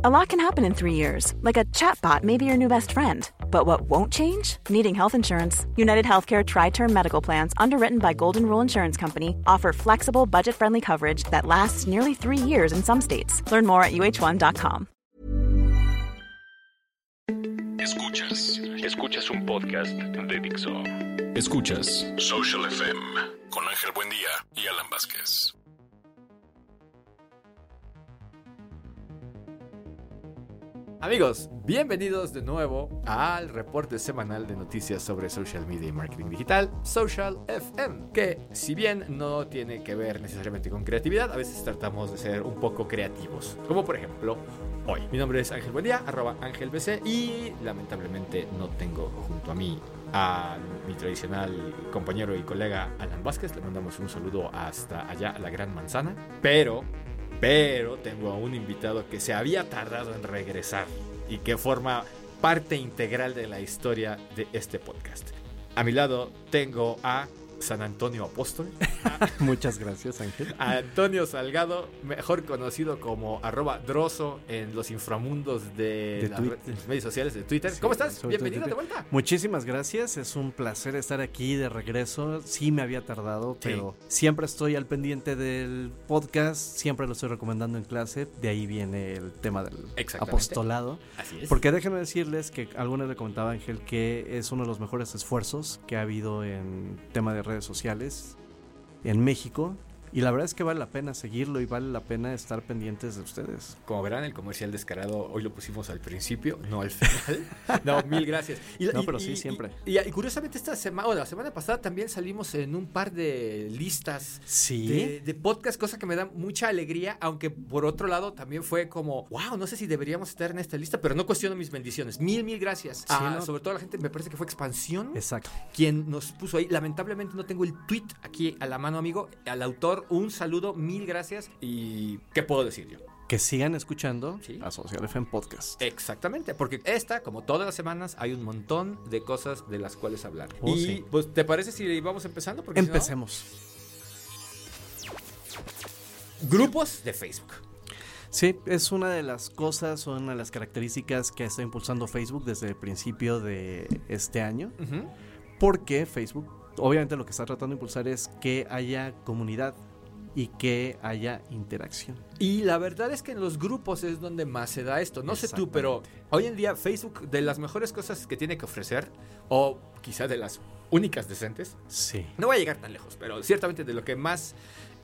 A lot can happen in 3 years, like a chatbot may be your new best friend. But what won't change? Needing health insurance. United Healthcare Tri-Term Medical Plans, underwritten by Golden Rule Insurance Company, offer flexible, budget-friendly coverage that lasts nearly 3 years in some states. Learn more at uh1.com. Escuchas un podcast de Dixo. Escuchas Social FM con Ángel Buendía y Alan Vázquez. Amigos, bienvenidos de nuevo al reporte semanal de noticias sobre social media y marketing digital, Social FM, que si bien no tiene que ver necesariamente con creatividad, a veces tratamos de ser un poco creativos, como por ejemplo hoy. Mi nombre es Ángel Buendía, @AngelBC, y lamentablemente no tengo junto a mí a mi tradicional compañero y colega Alan Vázquez. Le mandamos un saludo hasta allá a la Gran Manzana, pero tengo a un invitado que se había tardado en regresar y que forma parte integral de la historia de este podcast. A mi lado tengo a San Antonio Apóstol. Muchas gracias, Ángel. A Antonio Salgado, mejor conocido como @Droso en los inframundos de los medios sociales de Twitter. Sí, ¿cómo estás? Bienvenido de vuelta. Muchísimas gracias, es un placer estar aquí de regreso. Sí me había tardado, pero siempre estoy al pendiente del podcast, siempre lo estoy recomendando en clase. De ahí viene el tema del apostolado. Así es. Porque déjenme decirles que alguna vez le comentaba Ángel que es uno de los mejores esfuerzos que ha habido en tema de redes sociales en México, y la verdad es que vale la pena seguirlo y vale la pena estar pendientes de ustedes. Como verán, el comercial descarado hoy lo pusimos al principio, no al final. No, mil gracias. Pero sí, siempre. Y curiosamente esta semana, la semana pasada también salimos en un par de listas de podcast, cosa que me da mucha alegría, aunque por otro lado también fue como, wow, no sé si deberíamos estar en esta lista, pero no cuestiono mis bendiciones. Mil gracias. Sobre todo a la gente, me parece que fue Expansión. Exacto. Quien nos puso ahí. Lamentablemente no tengo el tweet aquí a la mano, amigo. Al autor, un saludo, mil gracias. ¿Y qué puedo decir yo? Que sigan escuchando a Social FM Podcast. Exactamente, porque como todas las semanas, hay un montón de cosas de las cuales hablar. Sí. Pues, ¿te parece si vamos empezando? Porque empecemos. Grupos de Facebook. Sí, es una de las cosas, una de las características que está impulsando Facebook desde el principio de este año. Uh-huh. Porque Facebook, obviamente lo que está tratando de impulsar es que haya comunidad y que haya interacción. Y la verdad es que en los grupos es donde más se da esto. No sé tú, pero hoy en día Facebook, de las mejores cosas que tiene que ofrecer, o quizá de las únicas decentes, no voy a llegar tan lejos, pero ciertamente de lo que más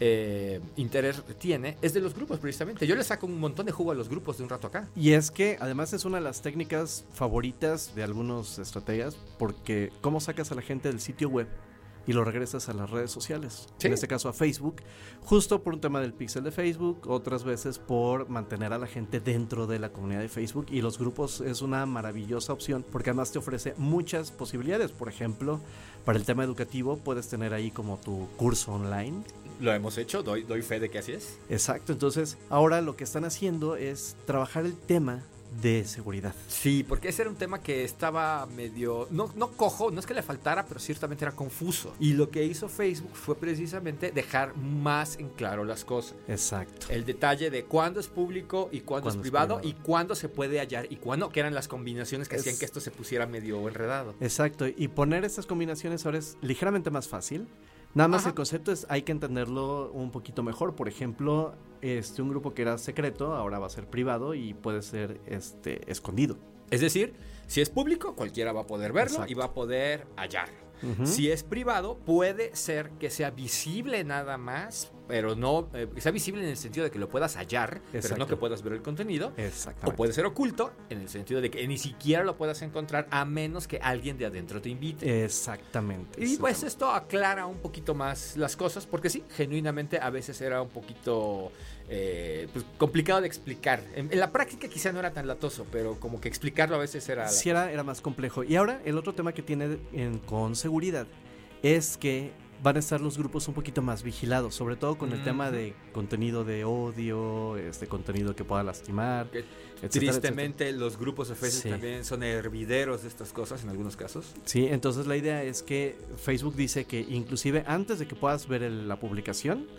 interés tiene es de los grupos, precisamente. Yo le saco un montón de jugo a los grupos de un rato acá. Y es que además es una de las técnicas favoritas de algunos estrategas, porque ¿cómo sacas a la gente del sitio web y lo regresas a las redes sociales? En este caso a Facebook, justo por un tema del pixel de Facebook, otras veces por mantener a la gente dentro de la comunidad de Facebook. Y los grupos es una maravillosa opción porque además te ofrece muchas posibilidades. Por ejemplo, para el tema educativo puedes tener ahí como tu curso online. Lo hemos hecho, doy fe de que así es. Exacto, entonces ahora lo que están haciendo es trabajar el tema de seguridad. Sí, porque ese era un tema que estaba medio, no cojo, no es que le faltara, pero ciertamente era confuso. Y lo que hizo Facebook fue precisamente dejar más en claro las cosas. Exacto. El detalle de cuándo es público y cuándo es privado, y cuándo se puede hallar y cuándo, que eran las combinaciones que hacían que esto se pusiera medio enredado. Exacto, y poner estas combinaciones ahora es ligeramente más fácil. Nada más el concepto es, hay que entenderlo un poquito mejor. Por ejemplo, un grupo que era secreto ahora va a ser privado y puede ser escondido. Es decir, si es público, cualquiera va a poder verlo y va a poder hallarlo. Uh-huh. Si es privado, puede ser que sea visible nada más, pero no sea visible en el sentido de que lo puedas hallar, pero no que puedas ver el contenido. Exactamente. O puede ser oculto en el sentido de que ni siquiera lo puedas encontrar a menos que alguien de adentro te invite. Exactamente. Y pues esto aclara un poquito más las cosas, porque sí, genuinamente a veces era un poquito complicado de explicar. En la práctica quizá no era tan latoso, pero como que explicarlo a veces era... Sí, era más complejo. Y ahora el otro tema que tiene con seguridad es que van a estar los grupos un poquito más vigilados, sobre todo con el tema de contenido de odio, contenido que pueda lastimar, etcétera, tristemente, etcétera. Los grupos de Facebook también son hervideros de estas cosas en algunos casos. Sí, entonces la idea es que Facebook dice que inclusive antes de que puedas ver la publicación,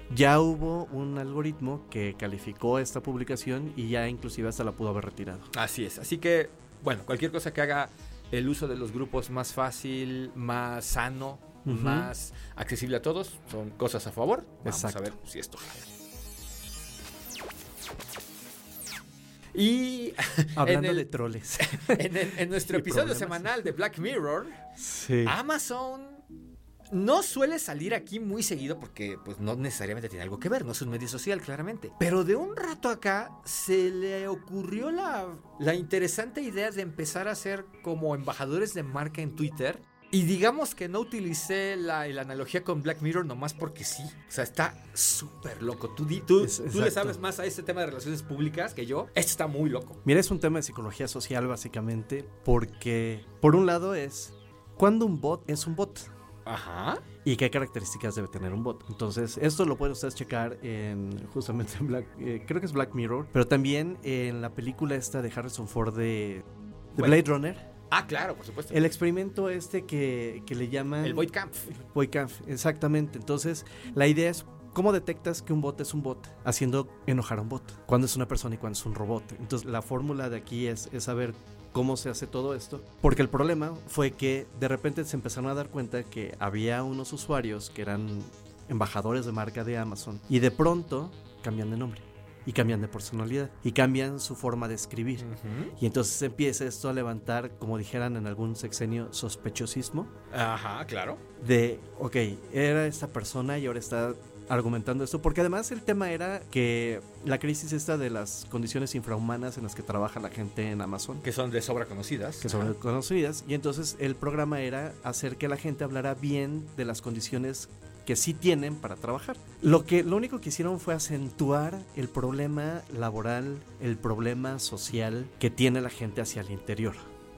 Ya hubo un algoritmo que calificó esta publicación y ya inclusive hasta la pudo haber retirado. Así es, así que, bueno, cualquier cosa que haga el uso de los grupos más fácil, más sano, más accesible a todos, son cosas a favor. Vamos a ver si esto jala. Y hablando de troles, en nuestro episodio semanal de Black Mirror, Amazon no suele salir aquí muy seguido porque pues no necesariamente tiene algo que ver, no es un medio social claramente, pero de un rato acá se le ocurrió la interesante idea de empezar a ser como embajadores de marca en Twitter. Y digamos que no utilicé la analogía con Black Mirror nomás porque sí. O sea, está súper loco. Tú le sabes más a este tema de relaciones públicas que yo. Esto está muy loco. Mira, es un tema de psicología social básicamente, porque por un lado es ¿cuándo un bot es un bot? Ajá. ¿Y qué características debe tener un bot? Entonces, esto lo pueden ustedes checar justamente en creo que es Black Mirror, pero también en la película esta de Harrison Ford de Blade Runner. Ah, claro, por supuesto. El experimento que le llaman... El Voight-Kampff. Voight-Kampff, exactamente. Entonces, la idea es ¿cómo detectas que un bot es un bot? Haciendo enojar a un bot. ¿Cuándo es una persona y cuándo es un robot? Entonces, la fórmula de aquí es saber cómo se hace todo esto. Porque el problema fue que de repente se empezaron a dar cuenta que había unos usuarios que eran embajadores de marca de Amazon y de pronto cambian de nombre. Y cambian de personalidad. Y cambian su forma de escribir. Y entonces empieza esto a levantar, como dijeran en algún sexenio, sospechosismo. Ajá, claro. De, ok, era esta persona y ahora está argumentando esto. Porque además el tema era que la crisis esta de las condiciones infrahumanas en las que trabaja la gente en Amazon. Que son de sobra conocidas. Que son conocidas. Y entonces el programa era hacer que la gente hablara bien de las condiciones que sí tienen para trabajar. Lo único que hicieron fue acentuar el problema laboral, el problema social que tiene la gente hacia el interior.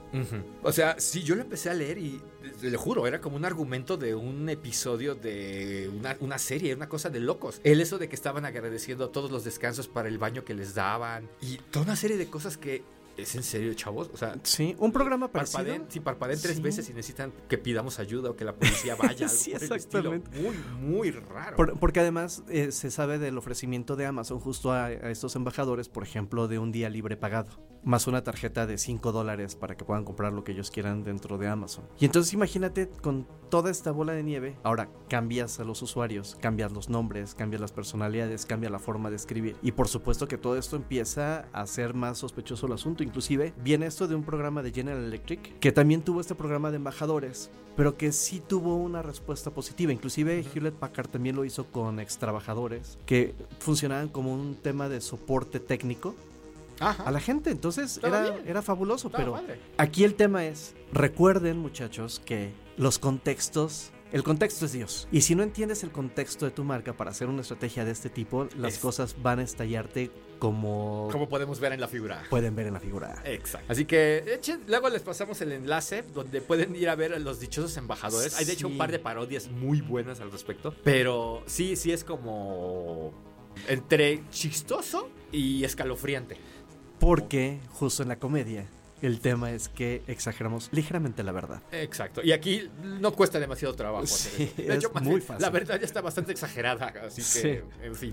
O sea, sí, yo lo empecé a leer y le juro, era como un argumento de un episodio de una serie, una cosa de locos. Eso de que estaban agradeciendo todos los descansos para el baño que les daban y toda una serie de cosas que... ¿Es en serio, chavos? O sea, sí, un programa parecido. Parpadeen 3 veces y necesitan que pidamos ayuda o que la policía vaya. Sí, exactamente. Muy, muy raro. Porque además se sabe del ofrecimiento de Amazon justo a estos embajadores, por ejemplo, de un día libre pagado, más una tarjeta de $5 para que puedan comprar lo que ellos quieran dentro de Amazon. Y entonces imagínate con toda esta bola de nieve, ahora cambias a los usuarios, cambias los nombres, cambias las personalidades, cambia la forma de escribir. Y por supuesto que todo esto empieza a ser más sospechoso el asunto. Inclusive viene esto de un programa de General Electric que también tuvo este programa de embajadores, pero que sí tuvo una respuesta positiva. Inclusive Hewlett Packard también lo hizo con extrabajadores que funcionaban como un tema de soporte técnico a la gente. Entonces era fabuloso. Pero padre. Aquí el tema es, recuerden muchachos que los contextos... El contexto es Dios. Y si no entiendes el contexto de tu marca para hacer una estrategia de este tipo, las cosas van a estallarte como podemos ver en la figura. Pueden ver en la figura. Exacto. Así que luego les pasamos el enlace donde pueden ir a ver a los dichosos embajadores. Hay de hecho un par de parodias muy buenas al respecto. Pero sí es como entre chistoso y escalofriante. Porque justo en la comedia el tema es que exageramos ligeramente la verdad. Exacto. Y aquí no cuesta demasiado trabajo hacer eso. De hecho, muy fácil. La verdad ya está bastante exagerada. Así que, en fin.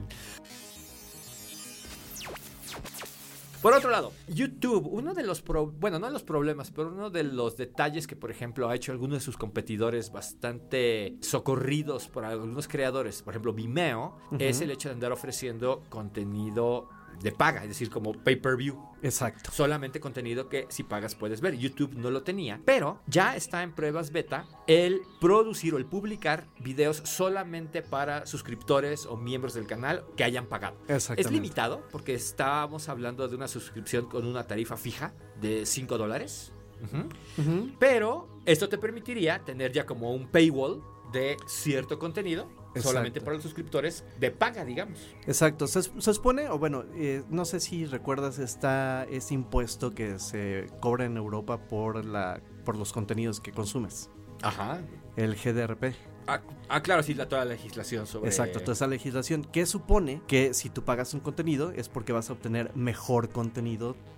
Por otro lado, YouTube, uno de los no de los problemas, pero uno de los detalles que, por ejemplo, ha hecho algunos de sus competidores bastante socorridos por algunos creadores, por ejemplo, Vimeo, es el hecho de andar ofreciendo contenido de paga, es decir, como pay-per-view. Exacto. Solamente contenido que si pagas puedes ver. YouTube no lo tenía, pero ya está en pruebas beta el producir o el publicar videos solamente para suscriptores o miembros del canal que hayan pagado. Exactamente. Es limitado porque estábamos hablando de una suscripción con una tarifa fija de $5. Pero esto te permitiría tener ya como un paywall de cierto contenido. Exacto. Solamente para los suscriptores de paga, digamos. Exacto, se supone, o bueno, no sé si recuerdas este impuesto que se cobra en Europa por los contenidos que consumes. Ajá. El GDRP. Claro, sí, toda la legislación sobre... Exacto, toda esa legislación que supone que si tú pagas un contenido es porque vas a obtener mejor contenido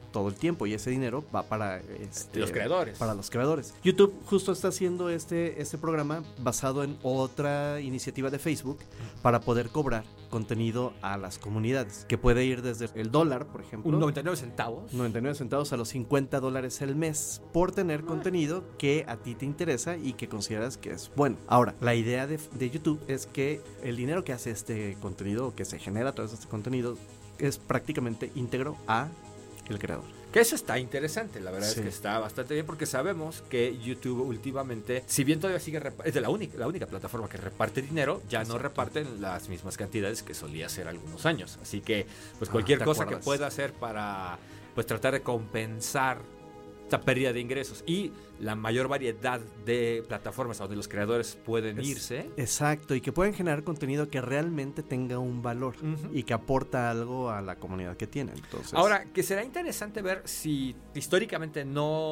todo el tiempo y ese dinero va para los creadores. Para los creadores. YouTube justo está haciendo este programa basado en otra iniciativa de Facebook para poder cobrar contenido a las comunidades, que puede ir desde el $1, por ejemplo, 99 centavos. 99 centavos a los $50 el mes por tener contenido que a ti te interesa y que consideras que es bueno. Ahora, la idea de YouTube es que el dinero que hace este contenido, que se genera a través de este contenido, es prácticamente íntegro a el creador. Que eso está interesante, la verdad es que está bastante bien porque sabemos que YouTube últimamente, si bien todavía sigue es de la única plataforma que reparte dinero, ya no reparten las mismas cantidades que solía hacer algunos años. Así que pues cualquier cosa que pueda hacer para pues tratar de compensar esta pérdida de ingresos y la mayor variedad de plataformas a donde los creadores pueden irse. Exacto, y que pueden generar contenido que realmente tenga un valor y que aporta algo a la comunidad que tiene. Entonces, ahora, que será interesante ver si históricamente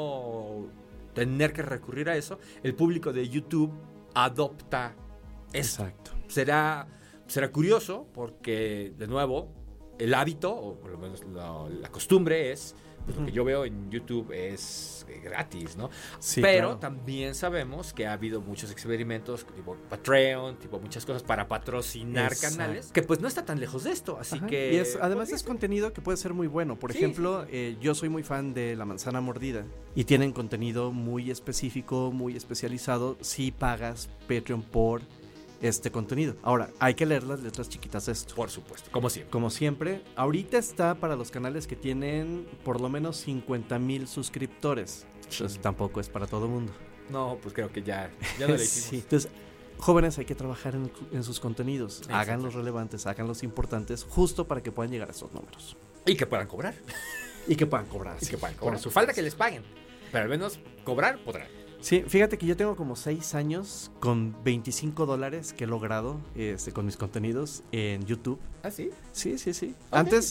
no tener que recurrir a eso, el público de YouTube adopta esto. Exacto. Será curioso porque, de nuevo, el hábito, o por lo menos la costumbre es... Pues lo que yo veo en YouTube es gratis, ¿no? Sí, pero claro. También sabemos que ha habido muchos experimentos, tipo Patreon, tipo muchas cosas para patrocinar canales, que pues no está tan lejos de esto, así que... Y además es contenido que puede ser muy bueno. Por ejemplo, yo soy muy fan de La Manzana Mordida y tienen contenido muy específico, muy especializado si pagas Patreon por este contenido. Ahora, hay que leer las letras chiquitas de esto. Por supuesto, como siempre. Como siempre, ahorita está para los canales que tienen por lo menos 50,000 suscriptores. Entonces tampoco es para todo el mundo. No, pues creo que ya no le hicimos. Sí. Entonces, jóvenes, hay que trabajar en sus contenidos. Háganlos relevantes, háganlos importantes, justo para que puedan llegar a esos números. Y que puedan cobrar. Y que puedan cobrar. Por su falta que les paguen. Pero al menos cobrar podrán. Sí, fíjate que yo tengo como 6 años con $25 que he logrado con mis contenidos en YouTube. ¿Ah, sí? Sí. Okay. Antes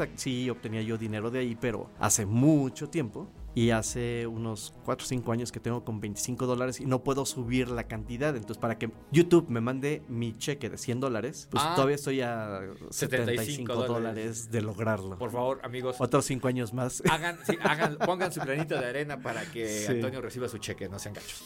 sí obtenía yo dinero de ahí, pero hace mucho tiempo. Y hace unos 4 o 5 años que tengo con $25 y no puedo subir la cantidad. Entonces, para que YouTube me mande mi cheque de $100, pues todavía estoy a $75 de lograrlo. Por favor, amigos. Otros 5 años más. Pongan su granito de arena para que Antonio reciba su cheque, no sean gachos.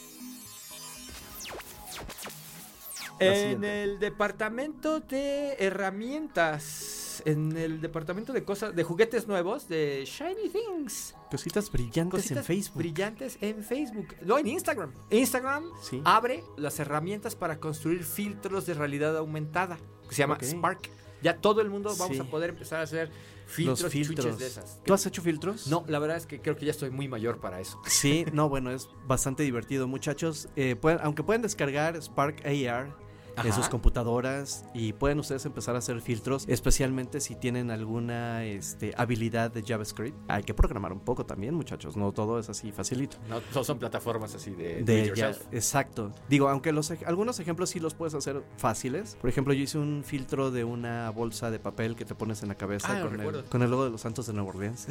En el departamento de herramientas, en el departamento de cosas, de juguetes nuevos, de Shiny Things. Cositas brillantes en Facebook. Brillantes en Facebook. No, en Instagram. Instagram abre las herramientas para construir filtros de realidad aumentada, que se llama Spark. Ya todo el mundo vamos a poder empezar a hacer filtros y switches de esas. ¿Tú has hecho filtros? No, la verdad es que creo que ya estoy muy mayor para eso. Sí, no, bueno, es bastante divertido, muchachos. Aunque pueden descargar Spark AR en sus computadoras y pueden ustedes empezar a hacer filtros, especialmente si tienen alguna habilidad de JavaScript. Hay que programar un poco también, muchachos, no todo es así facilito. No son plataformas así de exacto. Digo, aunque algunos ejemplos sí los puedes hacer fáciles. Por ejemplo, yo hice un filtro de una bolsa de papel que te pones en la cabeza con el logo de los Santos de Nueva Orleans.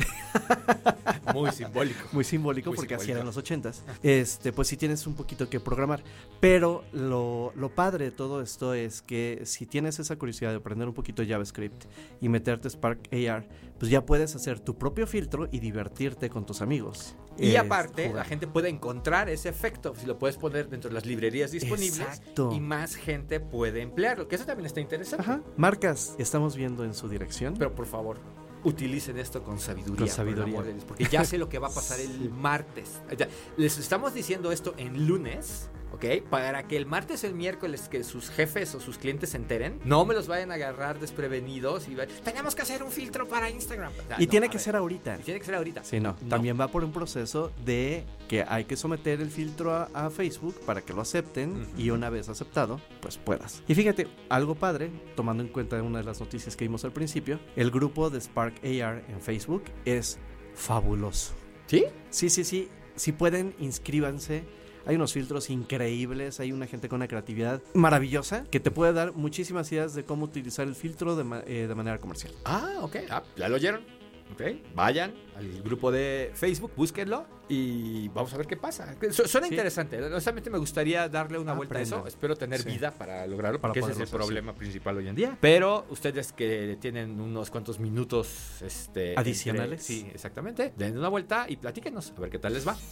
Muy simbólico. Muy simbólico porque así eran los 80s. Pues sí tienes un poquito que programar. Pero lo padre de todo esto es que si tienes esa curiosidad de aprender un poquito de JavaScript y meterte Spark AR, pues ya puedes hacer tu propio filtro y divertirte con tus amigos. Y aparte, la gente puede encontrar ese efecto si lo puedes poner dentro de las librerías disponibles. Exacto. Y más gente puede emplearlo, que eso también está interesante. Marcas, estamos viendo en su dirección. Pero por favor, utilicen esto con sabiduría. Porque ya sé lo que va a pasar el martes. Les estamos diciendo esto en lunes, ¿ok? Para que el martes, el miércoles, que sus jefes o sus clientes se enteren, no me los vayan a agarrar desprevenidos y tenemos que hacer un filtro para Instagram. Tiene que ser ahorita. Tiene que ser ahorita. Sí, no. También va por un proceso de que hay que someter el filtro a Facebook para que lo acepten y una vez aceptado, pues puedas. Y fíjate, algo padre, tomando en cuenta una de las noticias que vimos al principio, el grupo de Spark AR en Facebook es fabuloso. ¿Sí? Sí. Si pueden, inscríbanse. Hay unos filtros increíbles, hay una gente con una creatividad maravillosa que te puede dar muchísimas ideas de cómo utilizar el filtro de manera comercial. Ok. Ya lo oyeron. ¿Okay? Vayan al grupo de Facebook, búsquenlo y vamos a ver qué pasa. Suena interesante. Honestamente me gustaría darle una vuelta a eso. Espero tener vida para lograrlo, porque ese es el problema principal hoy en día. Pero ustedes que tienen unos cuantos minutos adicionales. Sí, exactamente. Den una vuelta y platíquenos a ver qué tal les va.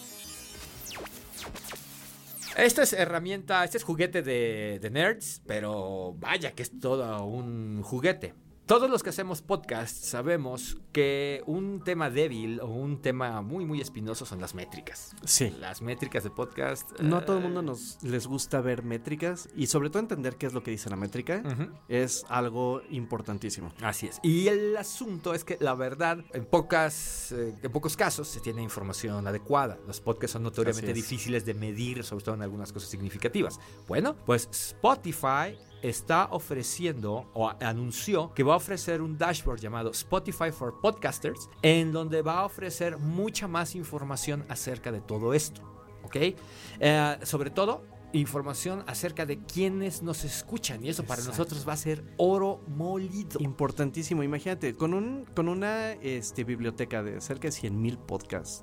Esta es herramienta, este es juguete de nerds, pero vaya que es todo un juguete. Todos los que hacemos podcast sabemos que un tema débil o un tema muy, muy espinoso son las métricas. Sí. Las métricas de podcast. No a todo el mundo les gusta ver métricas y sobre todo entender qué es lo que dice la métrica es algo importantísimo. Así es. Y el asunto es que la verdad, en pocos casos se tiene información adecuada. Los podcasts son notoriamente difíciles de medir, sobre todo en algunas cosas significativas. Bueno, pues Spotify está ofreciendo o anunció que va a ofrecer un dashboard llamado Spotify for Podcasters, en donde va a ofrecer mucha más información acerca de todo esto, ¿ok? Sobre todo información acerca de quiénes nos escuchan, y eso para nosotros va a ser oro molido. Importantísimo. Imagínate, con una biblioteca de cerca de 100,000 podcasts,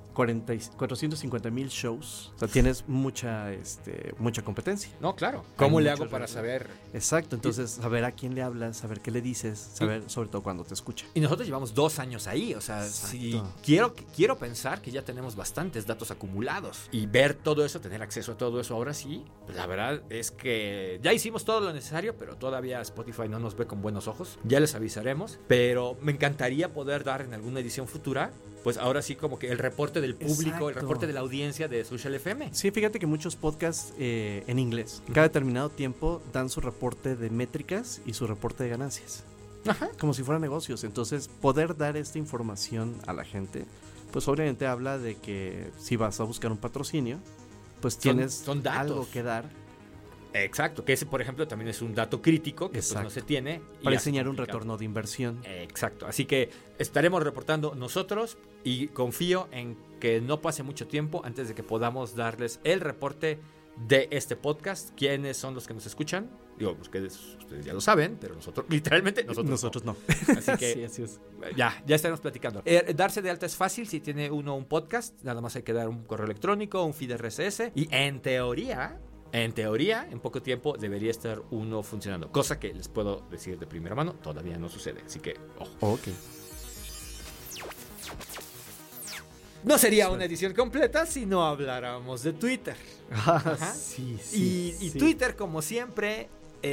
450,000 shows, o sea, tienes mucha competencia. No, claro. ¿Cómo le hago para saber? Exacto, entonces saber a quién le hablas, saber qué le dices, saber sobre todo cuándo te escucha. Y nosotros llevamos 2 años ahí, o sea, si quiero pensar que ya tenemos bastantes datos acumulados y ver todo eso, tener acceso a todo eso ahora sí. La verdad es que ya hicimos todo lo necesario, pero todavía Spotify no nos ve con buenos ojos. Ya les avisaremos, pero me encantaría poder dar en alguna edición futura, pues ahora sí como que el reporte del público, el reporte de la audiencia de Social FM. Sí, fíjate que muchos podcasts en inglés, cada determinado tiempo dan su reporte de métricas y su reporte de ganancias. Ajá. Como si fueran negocios. Entonces, poder dar esta información a la gente, pues obviamente habla de que si vas a buscar un patrocinio, pues tienes son algo que dar. Exacto, que ese por ejemplo también es un dato crítico que pues no se tiene. Para enseñar un retorno de inversión. Exacto, así que estaremos reportando nosotros y confío en que no pase mucho tiempo antes de que podamos darles el reporte de este podcast. ¿Quiénes son los que nos escuchan? Digo, ustedes ya lo saben, pero literalmente nosotros no. Así que sí, así es. Ya estaremos platicando. Darse de alta es fácil si tiene uno un podcast. Nada más hay que dar un correo electrónico, un feed RSS. Y en teoría, en poco tiempo debería estar uno funcionando. Cosa que les puedo decir de primera mano, todavía no sucede. Así que, ojo. Ok. No sería una edición completa si no habláramos de Twitter. Sí. Y Twitter, como siempre,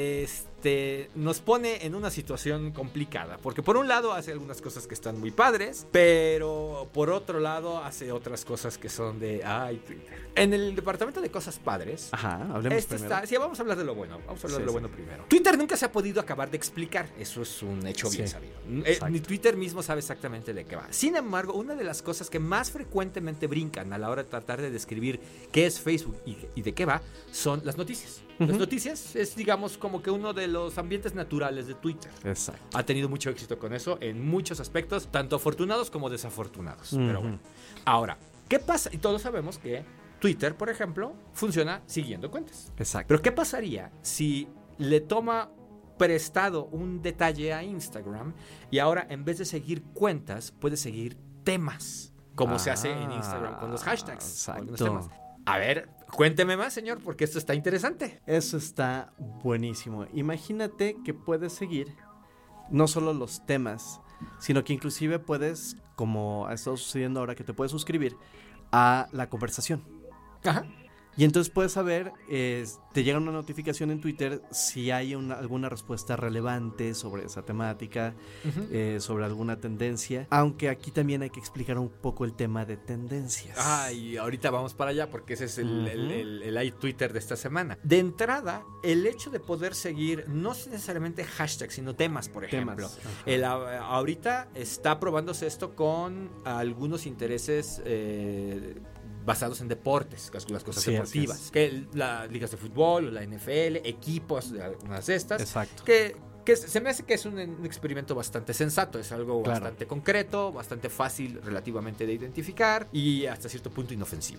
nos pone en una situación complicada, porque por un lado hace algunas cosas que están muy padres, pero por otro lado hace otras cosas que son de Twitter. En el departamento de cosas padres, hablemos primero. Vamos a hablar de lo bueno. Vamos a hablar de lo bueno primero. Twitter nunca se ha podido acabar de explicar. Eso es un hecho bien sabido. Ni Twitter mismo sabe exactamente de qué va. Sin embargo, una de las cosas que más frecuentemente brincan a la hora de tratar de describir qué es Facebook y de qué va son las noticias. Las noticias es, digamos, como que uno de los ambientes naturales de Twitter. Exacto. Ha tenido mucho éxito con eso en muchos aspectos, tanto afortunados como desafortunados. Pero bueno. Ahora, ¿qué pasa? Y todos sabemos que Twitter, por ejemplo, funciona siguiendo cuentas. Exacto. Pero ¿qué pasaría si le toma prestado un detalle a Instagram y ahora en vez de seguir cuentas, puede seguir temas? Como se hace en Instagram con los hashtags. Exacto. Con los temas. A ver, cuénteme más, señor, porque esto está interesante. Eso está buenísimo. Imagínate que puedes seguir no solo los temas, sino que inclusive puedes, como ha estado sucediendo ahora, que te puedes suscribir a la conversación. Ajá. Y entonces puedes saber, te llega una notificación en Twitter si hay alguna respuesta relevante sobre esa temática, sobre alguna tendencia. Aunque aquí también hay que explicar un poco el tema de tendencias. Y ahorita vamos para allá porque ese es el Twitter de esta semana. De entrada, el hecho de poder seguir no necesariamente hashtags, sino temas, por ejemplo. Ahorita está probándose esto con algunos intereses basados en deportes, las cosas deportivas, que las ligas de fútbol o la NFL, equipos de algunas de estas. Exacto. Que se me hace que es un experimento bastante sensato, es algo bastante concreto, bastante fácil relativamente de identificar y hasta cierto punto inofensivo.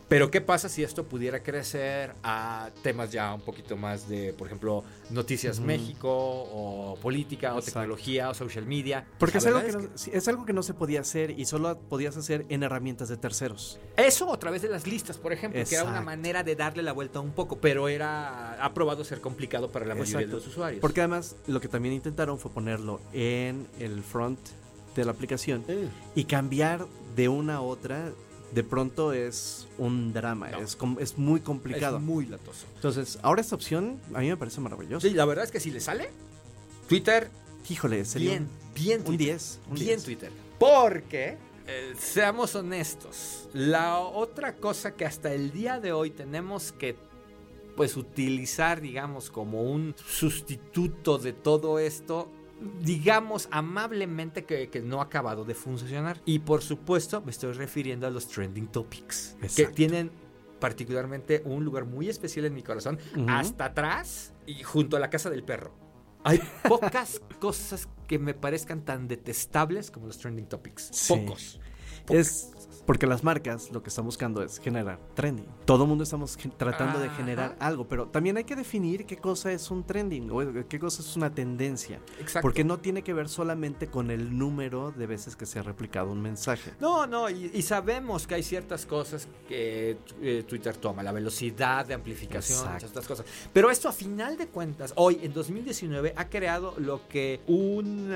Pero ¿qué pasa si esto pudiera crecer a temas ya un poquito más de, por ejemplo, Noticias México o política o tecnología o social media? Porque es algo que no se podía hacer y solo podías hacer en herramientas de terceros. Eso a través de las listas, por ejemplo, que era una manera de darle la vuelta un poco, pero ha probado ser complicado para la mayoría de los usuarios. Porque además lo que también intentaron fue ponerlo en el front de la aplicación y cambiar de una a otra. De pronto es un drama, es muy complicado. Es muy latoso. Entonces, ahora esta opción a mí me parece maravillosa. Sí, la verdad es que si le sale, Twitter, híjole, sería bien un 10. Bien Twitter. Porque, seamos honestos, la otra cosa que hasta el día de hoy tenemos que pues utilizar, digamos, como un sustituto de todo esto, digamos amablemente que no ha acabado de funcionar. Y por supuesto me estoy refiriendo a los trending topics. Exacto. Que tienen particularmente un lugar muy especial en mi corazón, hasta atrás y junto a la casa del perro. Hay pocas cosas que me parezcan tan detestables como los trending topics. Sí. Pocos. Es porque las marcas lo que están buscando es generar trending. Todo el mundo estamos tratando de generar algo, pero también hay que definir qué cosa es un trending o qué cosa es una tendencia. Exacto. Porque no tiene que ver solamente con el número de veces que se ha replicado un mensaje. No, y sabemos que hay ciertas cosas que Twitter toma, la velocidad de amplificación, muchas otras cosas. Pero esto a final de cuentas, hoy en 2019 ha creado lo que un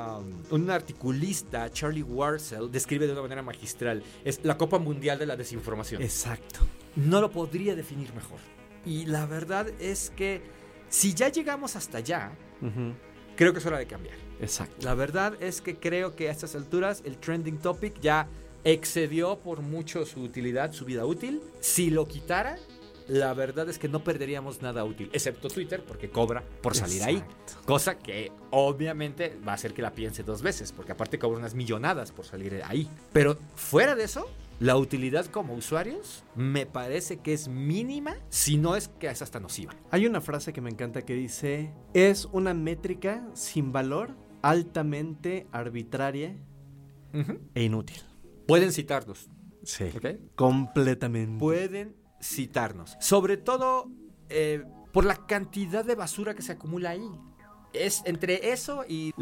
articulista, Charlie Warzel, describe de una manera magistral. Es la Copa Mundial de la Desinformación. Exacto. No lo podría definir mejor. Y la verdad es que si ya llegamos hasta allá, creo que es hora de cambiar. Exacto. La verdad es que creo que a estas alturas el trending topic ya excedió por mucho su utilidad, su vida útil. Si lo quitara, la verdad es que no perderíamos nada útil, excepto Twitter, porque cobra por salir ahí. Cosa que obviamente va a hacer que la piense dos veces, porque aparte cobra unas millonadas por salir ahí. Pero fuera de eso, la utilidad como usuarios me parece que es mínima, si no es que es hasta nociva. Hay una frase que me encanta que dice: es una métrica sin valor, altamente arbitraria e inútil. Pueden citarnos. Sí, ¿okay? Completamente. Pueden citarnos, sobre todo por la cantidad de basura que se acumula ahí. Es entre eso y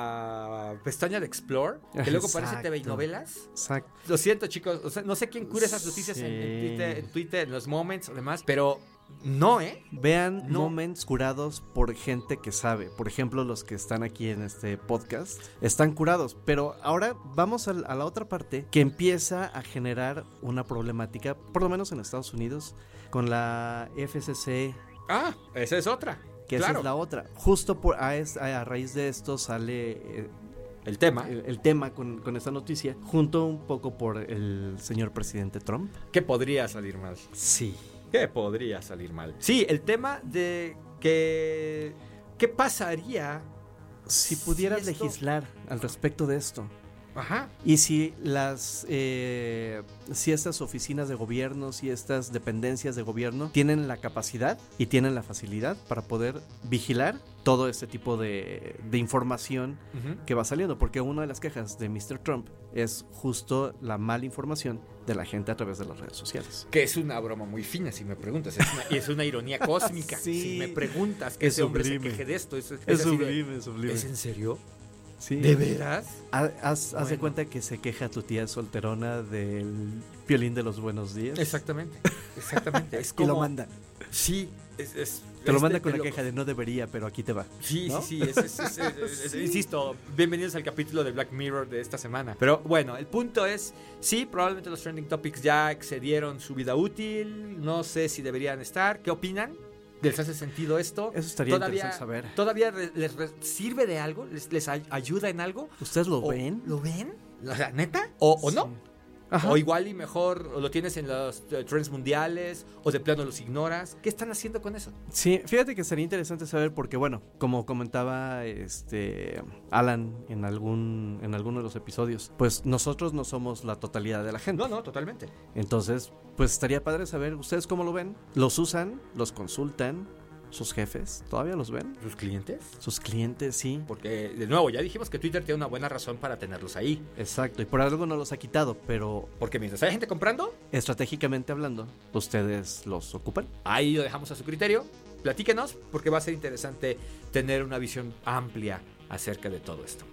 la pestaña de Explore, que luego parece TV y novelas. Exacto. Lo siento, chicos, o sea, no sé quién cura esas noticias en Twitter, en los moments o demás, pero no, Vean moments curados por gente que sabe. Por ejemplo, los que están aquí en este podcast están curados. Pero ahora vamos a la otra parte que empieza a generar una problemática, por lo menos en Estados Unidos, con la FCC. Ah, esa es otra. Que claro. Esa es la otra. Justo a raíz de esto sale el tema. El tema con esta noticia, junto un poco por el señor presidente Trump. ¿Qué podría salir mal? Sí. ¿Qué podría salir mal? Sí, el tema de que ¿qué pasaría si pudieras legislar al respecto de esto? Ajá. Y si si estas oficinas de gobierno, si estas dependencias de gobierno tienen la capacidad y tienen la facilidad para poder vigilar todo este tipo de información que va saliendo, porque una de las quejas de Mr. Trump es justo la mala información de la gente a través de las redes sociales. Que es una broma muy fina, si me preguntas, es una ironía cósmica. Sí. Si me preguntas que ese hombre se queje de esto, es sublime. ¿Es en serio? Sí. ¿De veras? Haz de cuenta que se queja tu tía solterona del violín de los buenos días. Exactamente. Es como... Y lo manda. Sí, te lo manda con la queja de no debería, pero aquí te va. Sí, ¿no? sí. Insisto, bienvenidos al capítulo de Black Mirror de esta semana. Pero bueno, el punto es, sí, probablemente los trending topics ya excedieron su vida útil. No sé si deberían estar. ¿Qué opinan? ¿Les hace sentido esto? Eso estaría interesante saber. ¿Todavía les sirve de algo? ¿Les ayuda en algo? ¿Ustedes lo ven? ¿Lo ven? O sea, ¿neta? ¿O no? Ajá. O igual y mejor o lo tienes en los trends mundiales o de plano los ignoras. ¿Qué están haciendo con eso? Sí, fíjate que sería interesante saber porque, bueno, como comentaba Alan en alguno de los episodios, pues nosotros no somos la totalidad de la gente. No, totalmente. Entonces, pues estaría padre saber, ¿ustedes cómo lo ven? ¿Los usan? ¿Los consultan? sus jefes, ¿todavía los ven? ¿Sus clientes? Sus clientes, sí. Porque, de nuevo, ya dijimos que Twitter tiene una buena razón para tenerlos ahí. Exacto, y por algo no los ha quitado, pero... Porque mientras haya gente comprando, estratégicamente hablando, ¿ustedes los ocupan? ahí lo dejamos a su criterio. Platíquenos, porque va a ser interesante tener una visión amplia acerca de todo esto.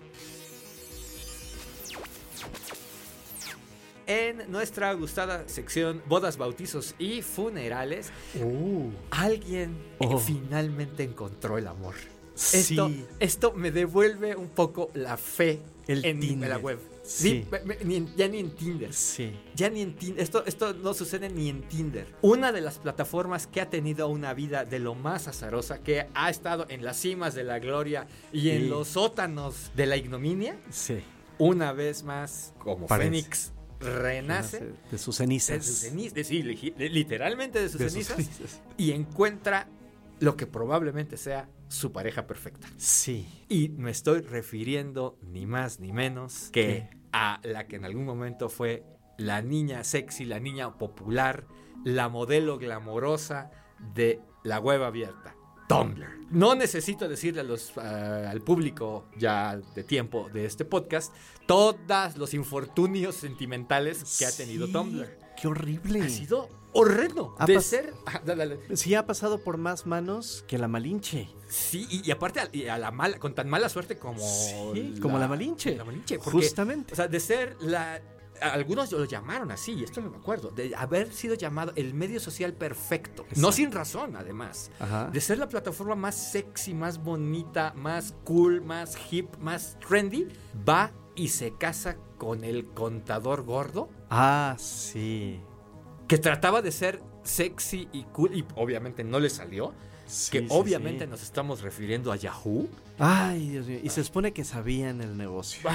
En nuestra gustada sección bodas, bautizos y funerales, alguien finalmente encontró el amor. Sí. Esto me devuelve un poco la fe en Tinder. la web. Sí. Ya ni en Tinder. Sí. Ya ni en Tinder. Esto no sucede ni en Tinder. Una de las plataformas que ha tenido una vida de lo más azarosa, que ha estado en las cimas de la gloria y en los sótanos de la ignominia, Sí. una vez más, como Parece. Fénix, renace De sus cenizas. literalmente de sus cenizas, y encuentra lo que probablemente sea su pareja perfecta. Sí. Y me estoy refiriendo ni más ni menos que a la que en algún momento fue la niña sexy, la niña popular, la modelo glamorosa de la web abierta, Tumblr. No necesito decirle al público ya de tiempo de este podcast todos los infortunios sentimentales que ha tenido Tumblr. ¡Qué horrible! Ha sido horrendo. Sí, ha pasado por más manos que la Malinche. Sí, y aparte con tan mala suerte como como la Malinche. Porque, justamente. O sea, de ser algunos lo llamaron así, y esto no me acuerdo, de haber sido llamado el medio social perfecto. Exacto. No sin razón, además. Ajá. De ser la plataforma más sexy, más bonita, más cool, más hip, más trendy, va y se casa con el contador gordo. Ah, sí. Que trataba de ser sexy y cool, y obviamente no le salió. Que obviamente nos estamos refiriendo a Yahoo. Ay, Dios mío. Y se supone que sabían el negocio.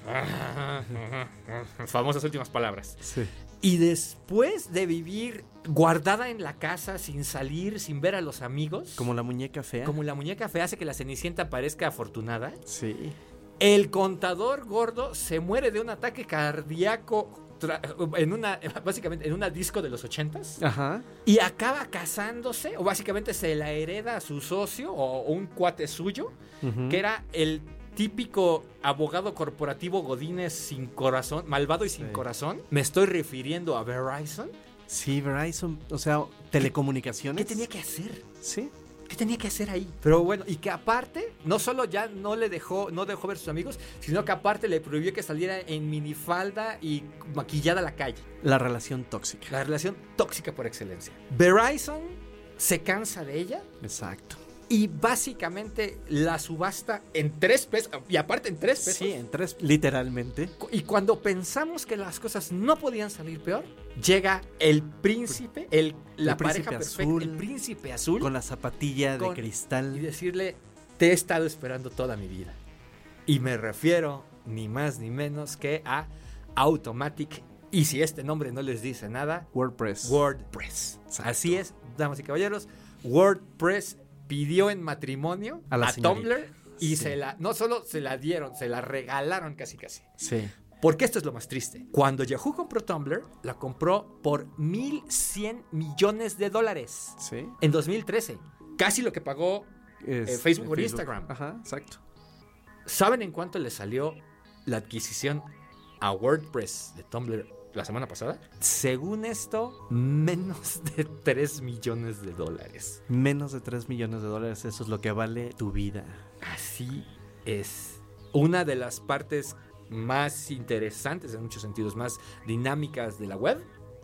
Famosas últimas palabras. Sí. Y después de vivir guardada en la casa, sin salir, sin ver a los amigos. Como la muñeca fea. Como la muñeca fea hace que la Cenicienta parezca afortunada. Sí. El contador gordo se muere de un ataque cardíaco básicamente en una disco de los 80s. Ajá. Y acaba casándose, o básicamente se la hereda a su socio o un cuate suyo, que era el típico abogado corporativo godínez sin corazón, malvado y sin corazón. Me estoy refiriendo a Verizon. Sí, Verizon, o sea, telecomunicaciones. ¿Qué tenía que hacer? Sí. ¿Qué tenía que hacer ahí? Pero bueno, y que aparte, no solo ya no dejó ver a sus amigos, sino que aparte le prohibió que saliera en minifalda y maquillada a la calle. La relación tóxica. La relación tóxica por excelencia. Verizon se cansa de ella. Exacto. Y básicamente la subasta en 3 pesos. Y aparte en 3 pesos. Sí, en 3, literalmente. Y cuando pensamos que las cosas no podían salir peor, llega el príncipe, la pareja perfecta, azul, el príncipe azul. Con la zapatilla de cristal. Y decirle, te he estado esperando toda mi vida. Y me refiero ni más ni menos que a Automatic. Y si este nombre no les dice nada, WordPress. Así es, damas y caballeros. WordPress pidió en matrimonio a Tumblr y no solo se la dieron, se la regalaron casi. Sí. Porque esto es lo más triste. Cuando Yahoo compró Tumblr, la compró por $1,100 millones. Sí. En 2013. Casi lo que pagó Facebook por Instagram. Ajá, exacto. ¿Saben en cuánto le salió la adquisición a WordPress de Tumblr la semana pasada? Según esto, menos de $3 millones. Menos de $3 millones, eso es lo que vale tu vida. Así es. Una de las partes más interesantes, en muchos sentidos, más dinámicas de la web.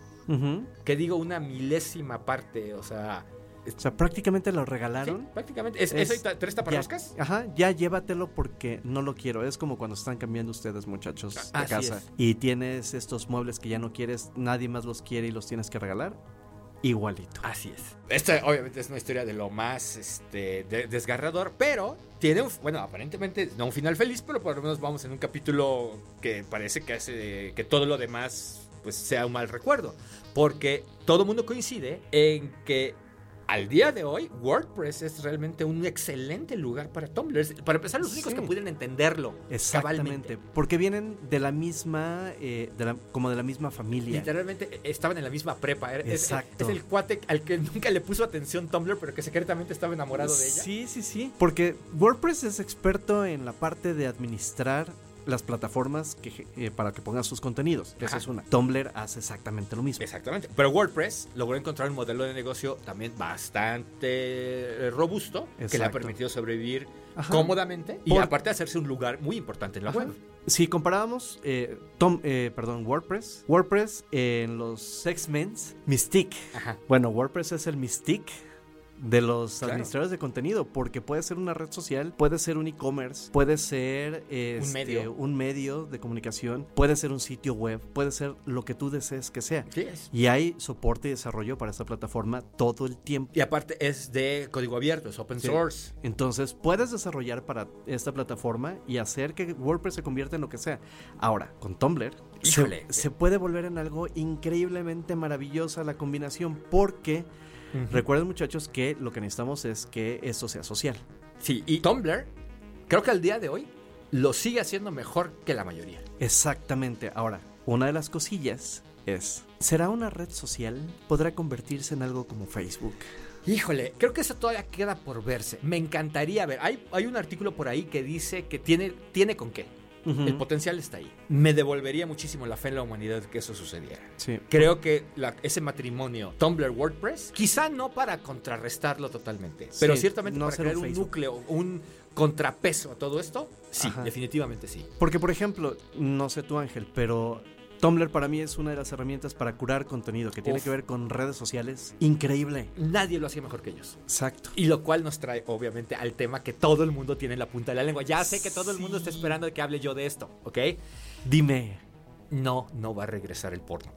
Que digo, una milésima parte, o sea, prácticamente lo regalaron. Sí, prácticamente. ¿Eso y 3 taparroscas? Ajá, ya llévatelo porque no lo quiero. Es como cuando están cambiando ustedes, muchachos, de casa. Es. Y tienes estos muebles que ya no quieres, nadie más los quiere y los tienes que regalar. Igualito. Así es. Esta obviamente es una historia de lo más desgarrador, pero tiene aparentemente no un final feliz, pero por lo menos vamos en un capítulo que parece que hace que todo lo demás pues sea un mal recuerdo. Porque todo el mundo coincide en que al día de hoy, WordPress es realmente un excelente lugar para Tumblr. Para empezar, los únicos que pueden entenderlo exactamente, porque vienen de la misma, como de la misma familia. Literalmente estaban en la misma prepa. Exacto. Es el cuate al que nunca le puso atención Tumblr, pero que secretamente estaba enamorado de ella. Sí. Porque WordPress es experto en la parte de administrar las plataformas para que pongan sus contenidos. Esa es una. Tumblr hace exactamente lo mismo. Exactamente. Pero WordPress logró encontrar un modelo de negocio también bastante robusto, que le ha permitido sobrevivir cómodamente y aparte de hacerse un lugar muy importante en la web. Si comparábamos WordPress en los segments Mystique. Bueno, WordPress es el Mystique de los administradores de contenido, porque puede ser una red social, puede ser un e-commerce, puede ser un medio de comunicación, puede ser un sitio web, puede ser lo que tú desees que sea. Sí es. Y hay soporte y desarrollo para esta plataforma todo el tiempo. Y aparte es de código abierto, es open source. Entonces puedes desarrollar para esta plataforma y hacer que WordPress se convierta en lo que sea. Ahora, con Tumblr se puede volver en algo increíblemente maravillosa la combinación, porque recuerden, muchachos, que lo que necesitamos es que esto sea social. Sí, y Tumblr, creo que al día de hoy lo sigue haciendo mejor que la mayoría. Exactamente. Ahora, una de las cosillas es, ¿será una red social? ¿Podrá convertirse en algo como Facebook? Híjole, creo que eso todavía queda por verse. Me encantaría ver. Hay un artículo por ahí que dice que tiene con qué. El potencial está ahí. Me devolvería muchísimo la fe en la humanidad que eso sucediera. Sí. Creo que ese matrimonio Tumblr-WordPress, quizá no para contrarrestarlo totalmente, pero ciertamente para crear un núcleo, un contrapeso a todo esto, sí, definitivamente sí. Porque, por ejemplo, no sé tú, Ángel, pero Tumblr para mí es una de las herramientas para curar contenido que tiene que ver con redes sociales. Increíble. Nadie lo hacía mejor que ellos. Exacto. Y lo cual nos trae, obviamente, al tema que todo el mundo tiene en la punta de la lengua. Ya sé que todo el mundo está esperando de que hable yo de esto, ¿ok? Dime. No va a regresar el porno.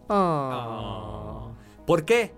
¿Por qué?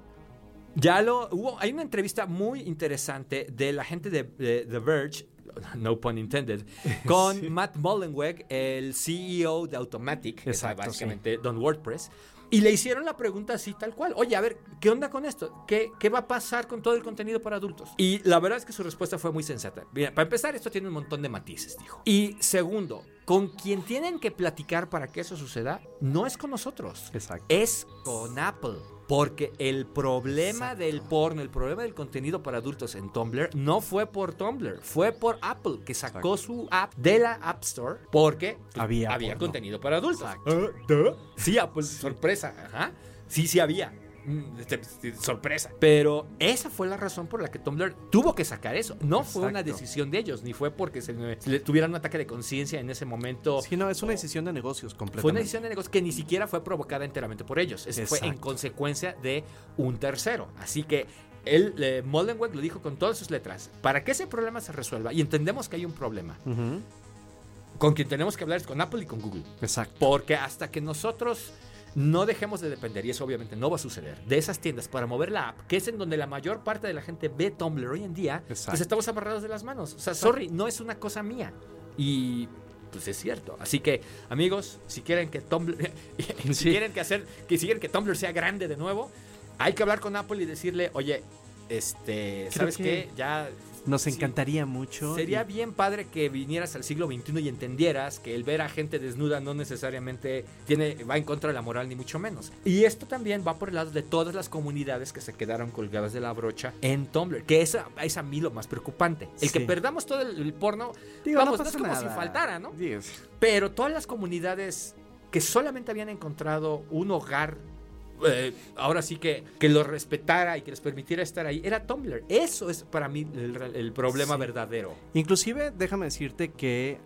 Hay una entrevista muy interesante de la gente de The Verge, no pun intended, con Matt Mullenweg, el CEO de Automattic, que es básicamente Don WordPress, y le hicieron la pregunta así tal cual. Oye, a ver, ¿qué onda con esto? ¿Qué va a pasar con todo el contenido para adultos? Y la verdad es que su respuesta fue muy sensata. Mira, para empezar, esto tiene un montón de matices, dijo. Y segundo, con quien tienen que platicar para que eso suceda no es con nosotros. Exacto. Es con Apple. Porque el problema del porno, el problema del contenido para adultos en Tumblr no fue por Tumblr, fue por Apple, que sacó su app de la App Store porque había contenido para adultos. Sí, Apple, sorpresa. Sí había. Sorpresa. Pero esa fue la razón por la que Tumblr tuvo que sacar eso. No fue una decisión de ellos, ni fue porque se le tuvieran un ataque de conciencia en ese momento. Sí, no, es una decisión de negocios completamente. Fue una decisión de negocios que ni siquiera fue provocada enteramente por ellos. Fue en consecuencia de un tercero. Así que Mullenweg lo dijo con todas sus letras. Para que ese problema se resuelva, y entendemos que hay un problema, con quien tenemos que hablar es con Apple y con Google. Exacto. Porque hasta que nosotros no dejemos de depender, y eso obviamente no va a suceder, de esas tiendas para mover la app, que es en donde la mayor parte de la gente ve Tumblr hoy en día, pues estamos amarrados de las manos. O sea, no es una cosa mía. Y pues es cierto. Así que, amigos, si quieren que Tumblr si quieren que Tumblr sea grande de nuevo, hay que hablar con Apple y decirle, oye, ¿sabes qué? Ya nos encantaría mucho. Sería bien padre que vinieras al siglo XXI y entendieras que el ver a gente desnuda no necesariamente va en contra de la moral, ni mucho menos. Y esto también va por el lado de todas las comunidades que se quedaron colgadas de la brocha en Tumblr, que es a mí lo más preocupante. El que perdamos todo el porno, no es como si faltara, ¿no? Yes. Pero todas las comunidades que solamente habían encontrado un hogar, ahora sí que lo respetara y que les permitiera estar ahí, era Tumblr. Eso es para mí el problema verdadero. Inclusive, déjame decirte que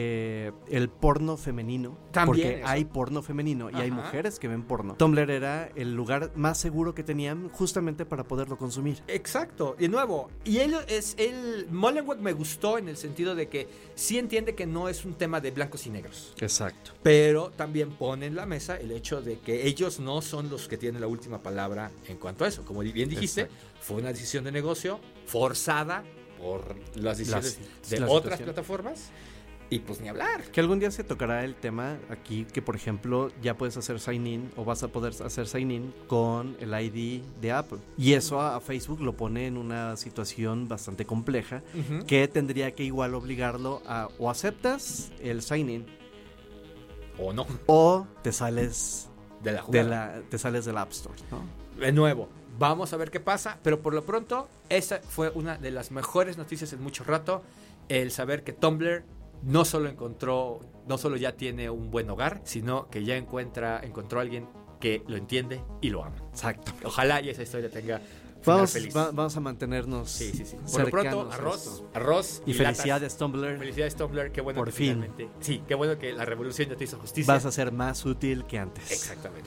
el porno femenino, también, porque hay porno femenino y hay mujeres que ven porno. Tumblr era el lugar más seguro que tenían justamente para poderlo consumir. Exacto. De nuevo, y Mullenweg me gustó en el sentido de que sí entiende que no es un tema de blancos y negros. Exacto. Pero también pone en la mesa el hecho de que ellos no son los que tienen la última palabra en cuanto a eso. Como bien dijiste, fue una decisión de negocio forzada por las decisiones de otras plataformas. Y pues ni hablar. Que algún día se tocará el tema aquí que, por ejemplo, ya puedes hacer sign-in o vas a poder hacer sign-in con el ID de Apple. Y eso a Facebook lo pone en una situación bastante compleja, que tendría que igual obligarlo a o aceptas el sign-in o no. O te sales de la jugada. Te sales del App Store, ¿no? De nuevo, vamos a ver qué pasa, pero por lo pronto, esa fue una de las mejores noticias en mucho rato, el saber que Tumblr no solo ya tiene un buen hogar, sino que ya encontró a alguien que lo entiende y lo ama. Exacto. Ojalá y esa historia tenga feliz. Vamos a mantenernos. Sí. Por lo pronto, arroz y felicidades, Tumblr. Felicidades, Tumblr. Qué bueno por que fin. Finalmente. Sí, qué bueno que la revolución ya te hizo justicia. Vas a ser más útil que antes. Exactamente.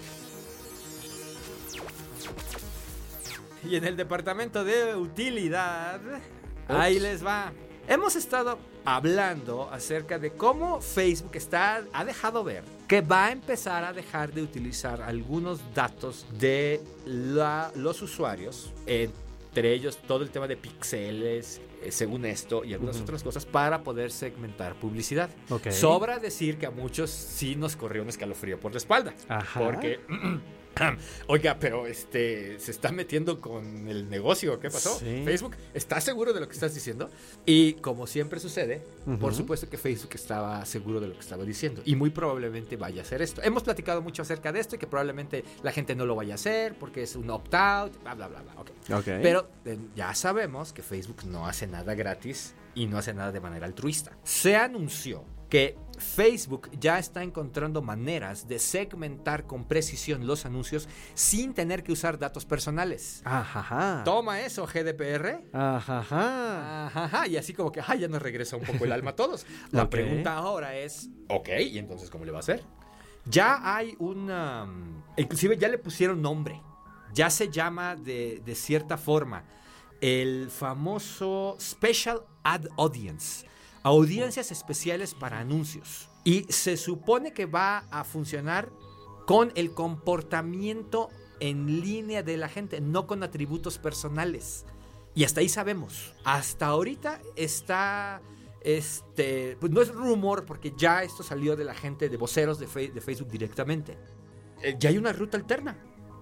Y en el departamento de utilidad, ahí les va. Hemos estado hablando acerca de cómo Facebook ha dejado ver que va a empezar a dejar de utilizar algunos datos de los usuarios, entre ellos todo el tema de píxeles, según esto, y algunas otras cosas, para poder segmentar publicidad. Okay. Sobra decir que a muchos sí nos corrió un escalofrío por la espalda. Ajá. Porque... Oiga, pero se está metiendo con el negocio. ¿Qué pasó? Sí. Facebook, ¿estás seguro de lo que estás diciendo? Y como siempre sucede, por supuesto que Facebook estaba seguro de lo que estaba diciendo. Y muy probablemente vaya a hacer esto. Hemos platicado mucho acerca de esto y que probablemente la gente no lo vaya a hacer porque es un opt-out, bla, bla, bla, bla. Okay. Pero ya sabemos que Facebook no hace nada gratis y no hace nada de manera altruista. Se anunció que Facebook ya está encontrando maneras de segmentar con precisión los anuncios sin tener que usar datos personales. Ajá. Toma eso, GDPR. Ajá. Y así como que ya nos regresa un poco el alma a todos. La pregunta ahora es, ¿y entonces cómo le va a hacer? Ya hay inclusive ya le pusieron nombre. Ya se llama de cierta forma el famoso Special Ad Audience. Audiencias especiales para anuncios. Y se supone que va a funcionar con el comportamiento en línea de la gente, no con atributos personales. Y hasta ahí sabemos. Hasta ahorita está... pues no es rumor, porque ya esto salió de la gente, de voceros de Facebook directamente. Ya hay una ruta alterna.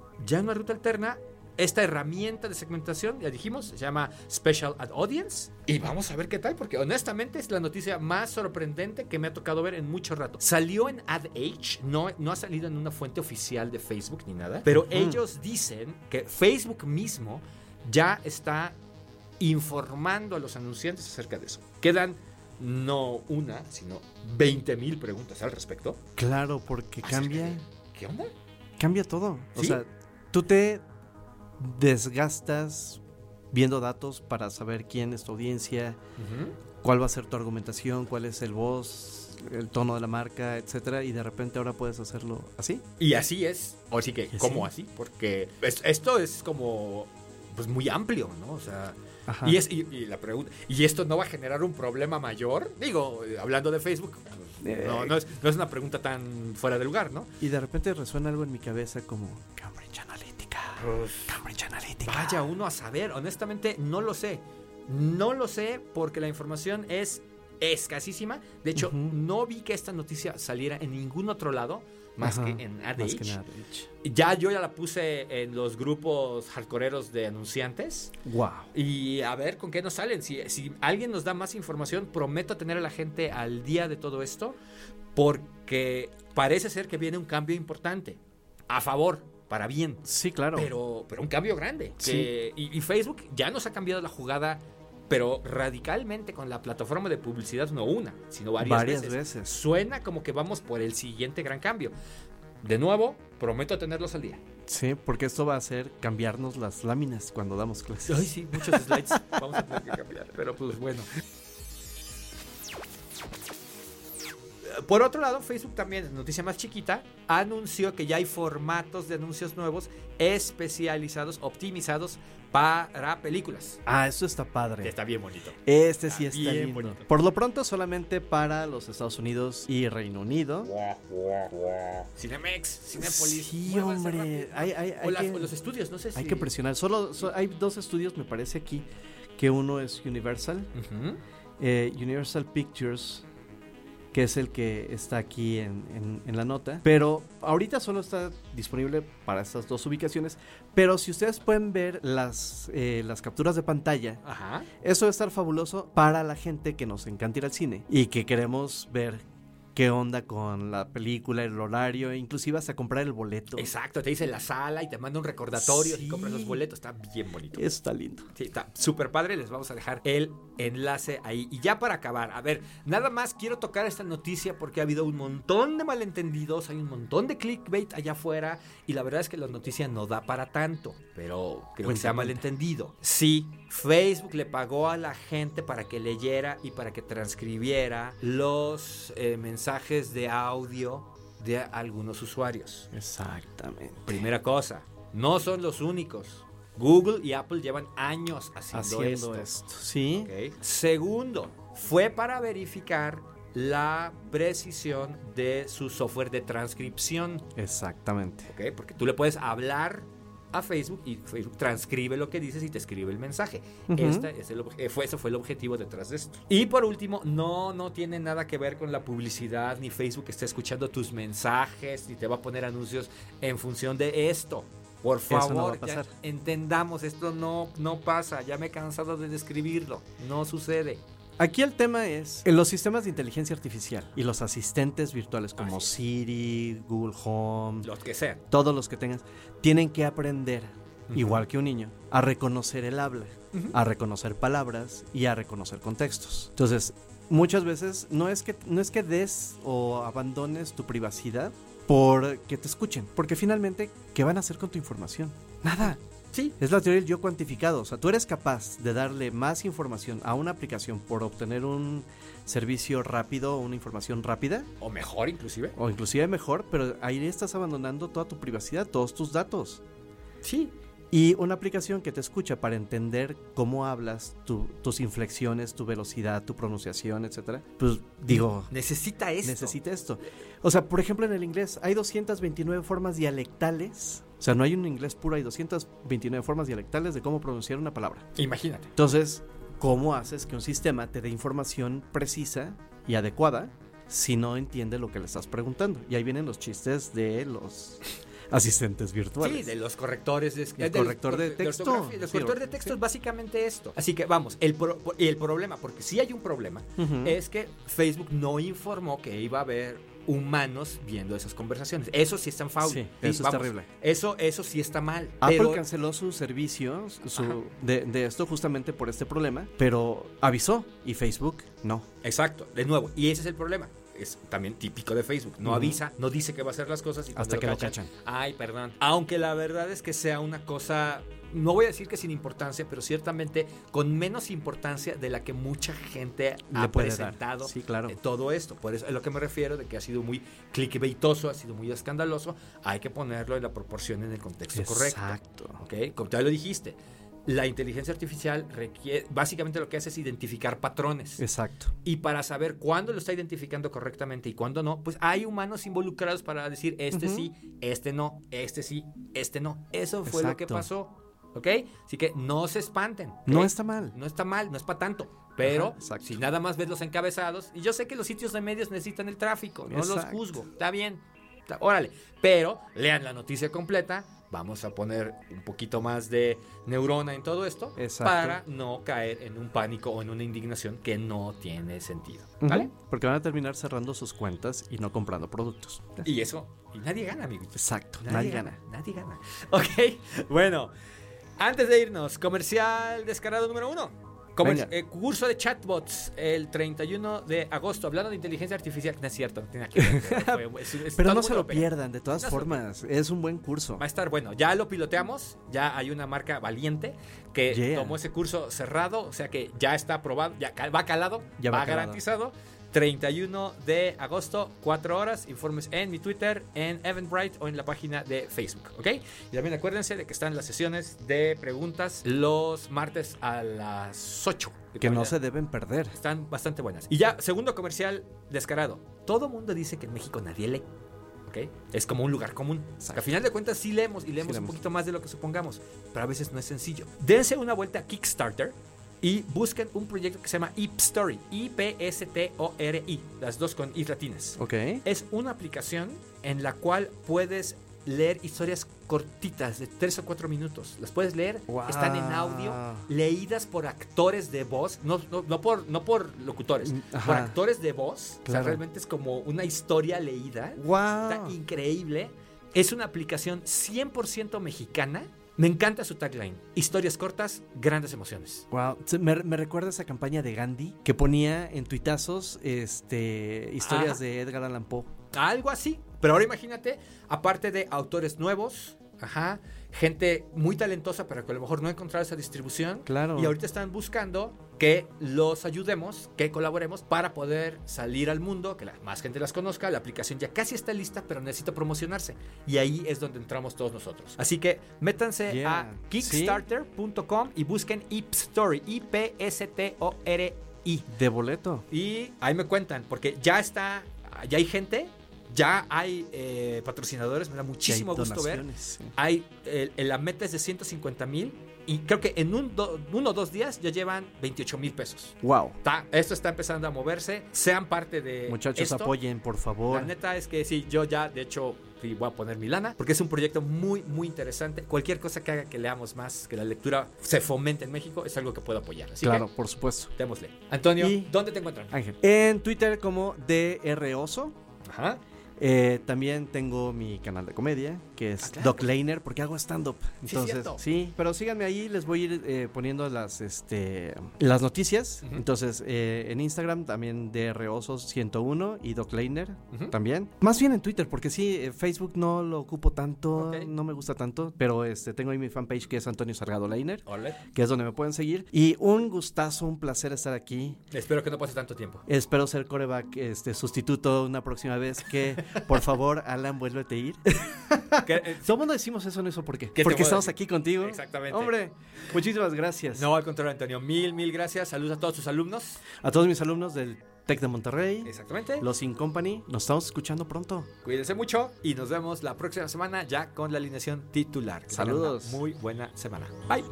Esta herramienta de segmentación, ya dijimos, se llama Special Ad Audience. Y vamos a ver qué tal, porque honestamente es la noticia más sorprendente que me ha tocado ver en mucho rato. Salió en AdAge, no ha salido en una fuente oficial de Facebook ni nada, pero ellos dicen que Facebook mismo ya está informando a los anunciantes acerca de eso. Quedan no una, sino 20,000 preguntas al respecto. Claro, porque cambia. ¿Qué onda? Cambia todo. ¿Sí? O sea, tú te desgastas viendo datos para saber quién es tu audiencia, cuál va a ser tu argumentación, cuál es el voz, el tono de la marca, etcétera, y de repente ahora puedes hacerlo así. Y así es. O sí que, ¿cómo así? Porque esto es como pues muy amplio, ¿no? O sea, y la pregunta, ¿y esto no va a generar un problema mayor? Digo, hablando de Facebook, no es una pregunta tan fuera de lugar, ¿no? Y de repente resuena algo en mi cabeza como Cambridge Analytica. Cambridge Analytica. Vaya uno a saber, honestamente no lo sé. No lo sé porque la información es escasísima. De hecho, no vi que esta noticia saliera en ningún otro lado más que en AdAge. Ya la puse en los grupos hardcoreeros de anunciantes. Wow. Y a ver con qué nos salen. Si alguien nos da más información, prometo tener a la gente al día de todo esto, porque parece ser que viene un cambio importante a favor, para bien. Sí, claro. Pero un cambio grande. Sí. Y Facebook ya nos ha cambiado la jugada, pero radicalmente, con la plataforma de publicidad, no una, sino varias veces. Suena como que vamos por el siguiente gran cambio. De nuevo, prometo tenerlos al día. Sí, porque esto va a hacer cambiarnos las láminas cuando damos clases. Ay, sí, muchos slides vamos a tener que cambiar, pero pues bueno. Por otro lado, Facebook también, noticia más chiquita, anunció que ya hay formatos de anuncios nuevos especializados, optimizados para películas. Eso está padre. Está bien bonito. Sí está bien bonito. Por lo pronto solamente para los Estados Unidos y Reino Unido. Cinemex, Cinépolis. Sí, hombre. O los estudios, no sé si... Hay que presionar. Hay 2 estudios, me parece aquí, que uno es Universal. Universal Pictures que es el que está aquí en la nota. Pero ahorita solo está disponible para estas 2 ubicaciones. Pero si ustedes pueden ver las capturas de pantalla, Ajá. eso va a estar fabuloso para la gente que nos encanta ir al cine y que queremos ver qué onda con la película, el horario, inclusive hasta comprar el boleto. Exacto, te dice la sala y te manda un recordatorio Sí. y compras los boletos. Está bien bonito. Está lindo. Sí, está súper padre. Les vamos a dejar el enlace ahí. Y ya para acabar, a ver, nada más quiero tocar esta noticia porque ha habido un montón de malentendidos, hay un montón de clickbait allá afuera y la verdad es que la noticia no da para tanto, pero creo que se ha malentendido. Sí, Facebook le pagó a la gente para que leyera y para que transcribiera los mensajes de audio de algunos usuarios. Exactamente. Primera cosa, no son los únicos. Google y Apple llevan años haciendo esto. Sí. Okay. Segundo, fue para verificar la precisión de su software de transcripción. Exactamente. Okay, porque tú le puedes hablar a Facebook y Facebook transcribe lo que dices y te escribe el mensaje. Eso fue el objetivo detrás de esto. Y por último, no tiene nada que ver con la publicidad, ni Facebook está escuchando tus mensajes, ni te va a poner anuncios en función de esto. Por favor, eso no va a pasar. ya entendamos, esto no pasa, ya me he cansado de describirlo, no sucede. Aquí el tema es en los sistemas de inteligencia artificial y los asistentes virtuales como Siri, Google Home, Los que sean. todos los que tengas, tienen que aprender, igual que un niño, a reconocer el habla, a reconocer palabras y a reconocer contextos. Entonces, muchas veces no es que des o abandones tu privacidad por que te escuchen, porque finalmente, ¿qué van a hacer con tu información? Nada. Sí. Es la teoría del yo cuantificado. O sea, tú eres capaz de darle más información a una aplicación por obtener un servicio rápido o una información rápida. O mejor inclusive. O inclusive mejor, pero ahí estás abandonando toda tu privacidad, todos tus datos. Sí. Y una aplicación que te escucha para entender cómo hablas, tus inflexiones, tu velocidad, tu pronunciación, etcétera. Pues digo, necesita esto. O sea, por ejemplo, en el inglés hay 229 formas dialectales. O sea, no hay un inglés puro, hay 229 formas dialectales de cómo pronunciar una palabra. Imagínate. Entonces, ¿cómo haces que un sistema te dé información precisa y adecuada si no entiende lo que le estás preguntando? Y ahí vienen los chistes de los asistentes virtuales. Sí, de los correctores el corrector de texto. El corrector de texto es básicamente esto. Así que vamos, el problema, porque sí hay un problema, es que Facebook no informó que iba a haber humanos viendo esas conversaciones. Eso sí está en foul. Sí, eso es terrible. Eso sí está mal. Apple canceló su servicio de esto justamente por este problema, pero avisó y Facebook no. Exacto, de nuevo. Y ese es el problema. Es también típico de Facebook. No avisa, no dice que va a hacer las cosas y hasta que lo cachan. Ay, perdón. Aunque la verdad es que sea una cosa, no voy a decir que sin importancia, pero ciertamente con menos importancia de la que mucha gente ha presentado. Sí, claro. Todo esto. Por eso es lo que me refiero de que ha sido muy clickbaitoso, ha sido muy escandaloso. Hay que ponerlo en la proporción, en el contexto correcto. Exacto. ¿Okay? Como ya lo dijiste. La inteligencia artificial básicamente lo que hace es identificar patrones. Exacto. Y para saber cuándo lo está identificando correctamente y cuándo no, pues hay humanos involucrados para decir sí, este no, este sí, este no. Eso fue lo que pasó. ¿Ok? Así que no se espanten. ¿Okay? No está mal. No está mal, no es para tanto. Pero si nada más ves los encabezados, y yo sé que los sitios de medios necesitan el tráfico, no los juzgo. Está bien. Órale. Pero lean la noticia completa. Vamos a poner un poquito más de neurona en todo esto para no caer en un pánico o en una indignación que no tiene sentido. ¿Vale? Porque van a terminar cerrando sus cuentas y no comprando productos. Y nadie gana, amigos. Exacto, nadie gana. Nadie gana. Ok, bueno. Antes de irnos, comercial descarado número 1. Curso de chatbots el 31 de agosto, hablando de inteligencia artificial. No es cierto, no tiene que ver. Pero no se lo pierdan, de todas formas. Es un buen curso. Va a estar bueno. Ya lo piloteamos. Ya hay una marca valiente que tomó ese curso cerrado. O sea que ya está aprobado, ya va calado, ya va garantizado. 31 de agosto, 4 horas. Informes en mi Twitter, en Eventbrite o en la página de Facebook, ¿ok? Y también acuérdense de que están las sesiones de preguntas los martes a las 8. Que no se deben perder. Están bastante buenas. Y ya, segundo comercial descarado. Todo mundo dice que en México nadie lee, ¿ok? Es como un lugar común. A final de cuentas sí leemos y leemos un poquito más de lo que supongamos. Pero a veces no es sencillo. Dense una vuelta a Kickstarter. y busquen un proyecto que se llama Ipstory, IPSTORI, las dos con I latinas. Ok. Es una aplicación en la cual puedes leer historias cortitas de 3 o 4 minutos. Las puedes leer, wow. Están en audio, leídas por actores de voz, no por locutores, ajá. por actores de voz. Claro. O sea, realmente es como una historia leída. Wow. Está increíble. Es una aplicación 100% mexicana. Me encanta su tagline: historias cortas, grandes emociones. Wow, me recuerda esa campaña de Gandhi que ponía en tuitazos historias de Edgar Allan Poe. Algo así. Pero ahora imagínate, aparte de autores nuevos, gente muy talentosa, pero que a lo mejor no ha encontrado esa distribución. Claro. Y ahorita están buscando que los ayudemos, que colaboremos para poder salir al mundo, que más gente las conozca. La aplicación ya casi está lista, pero necesita promocionarse. Y ahí es donde entramos todos nosotros. Así que métanse a kickstarter.com y busquen Ipstory, IPSTORI. De boleto. Y ahí me cuentan, porque ya hay gente. Ya hay patrocinadores, me da muchísimo gusto ver. Sí. La meta es de 150,000 y creo que en 1 o 2 días ya llevan 28,000 pesos. Wow. Esto está empezando a moverse. Sean parte de muchachos, esto. Apoyen, por favor. La neta es que sí, yo ya, de hecho, sí, voy a poner mi lana, porque es un proyecto muy, muy interesante. Cualquier cosa que haga que leamos más, que la lectura se fomente en México, es algo que puedo apoyar. Así claro, que, por supuesto. Démosle. Antonio, ¿dónde te encuentran? Ángel. En Twitter como DROso. Ajá. También tengo mi canal de comedia, que es Doc Laner, porque hago stand-up. Entonces, sí, pero síganme ahí, les voy a ir poniendo las noticias. Uh-huh. Entonces, en Instagram también DROsos101 y Doc Laner también. Más bien en Twitter, porque sí, Facebook no lo ocupo tanto, no me gusta tanto, pero tengo ahí mi fanpage que es Antonio Salgado Laner, que es donde me pueden seguir. Y un gustazo, un placer estar aquí. Espero que no pase tanto tiempo. Espero ser quarterback sustituto una próxima vez que... Por favor, Alan, vuélvete a ir. Somos no decimos eso, ¿por qué? Porque estamos aquí contigo. Exactamente. Hombre, muchísimas gracias. No, al contrario, Antonio. Mil gracias. Saludos a todos tus alumnos. A todos mis alumnos del TEC de Monterrey. Exactamente. Los In Company. Nos estamos escuchando pronto. Cuídense mucho y nos vemos la próxima semana ya con la alineación titular. Saludos. Muy buena semana. Bye.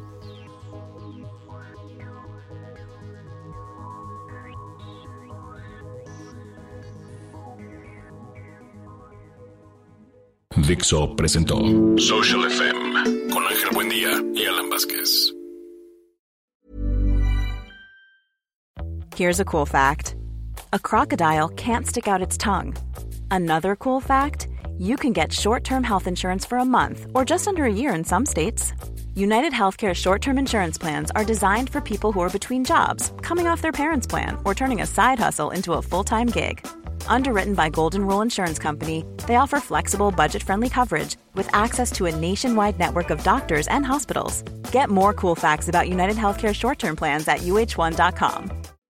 Dixo presentó Social FM con Ángel Buendía y Alan Vázquez. Here's a cool fact. A crocodile can't stick out its tongue. Another cool fact, you can get short-term health insurance for a month or just under a year in some states. United Healthcare short-term insurance plans are designed for people who are between jobs, coming off their parents' plan, or turning a side hustle into a full-time gig. Underwritten by Golden Rule Insurance Company, they offer flexible, budget-friendly coverage with access to a nationwide network of doctors and hospitals. Get more cool facts about United Healthcare short-term plans at uh1.com.